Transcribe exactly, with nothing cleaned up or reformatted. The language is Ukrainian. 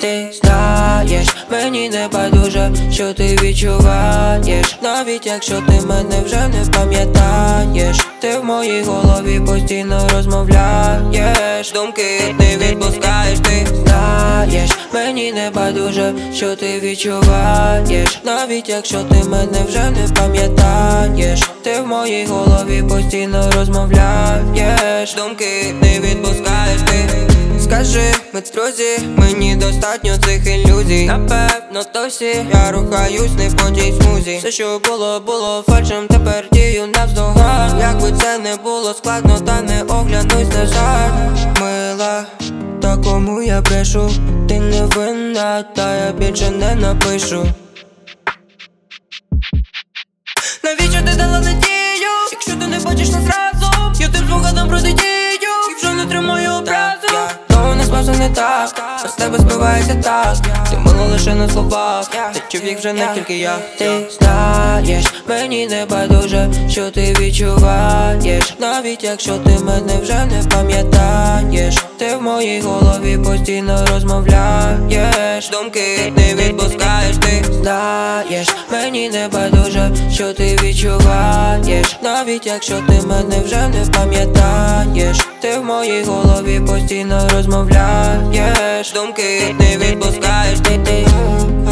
Ти знаєш, мені не байдуже, що ти відчуваєш, навіть якщо ти мене вже не пам'ятаєш. Ти в моїй голові постійно розмовляєш, думки не відпускаєш. Ти знаєш, мені не байдуже, що ти відчуваєш, навіть якщо ти мене вже не пам'ятаєш. Ти в моїй голові постійно розмовляєш, думки не відпускаєш. Ти скажи, ми друзі, мені достатньо цих ілюзій. Напевно досі я рухаюсь не по тій смузі. Все, що було, було фальшем, тепер дію навздогад. Якби це не було складно, та не оглянусь назад. Мила, та кому я брешу? Ти не винна, та я більше не напишу. Навіщо ти дала надію, якщо ти не бачиш нас разом? Я тим спогадом протидію, якщо не тримаю образу. То не спався не так, а з тебе збивається так. Ти мила лише на словах, ти чув їх вже не тільки я. Ти знаєш, мені не байдуже, що ти відчуваєш, навіть якщо ти мене вже не пам'ятаєш. Ти в моїй голові постійно розмовляєш, думки не відпускаєш. Ти знаєш, мені не байдуже, що ти відчуваєш, навіть якщо ти мене вже не пам'ятаєш. Ти в моїй голові постійно розмовляєш, думки не відпускаєш. Ти, ти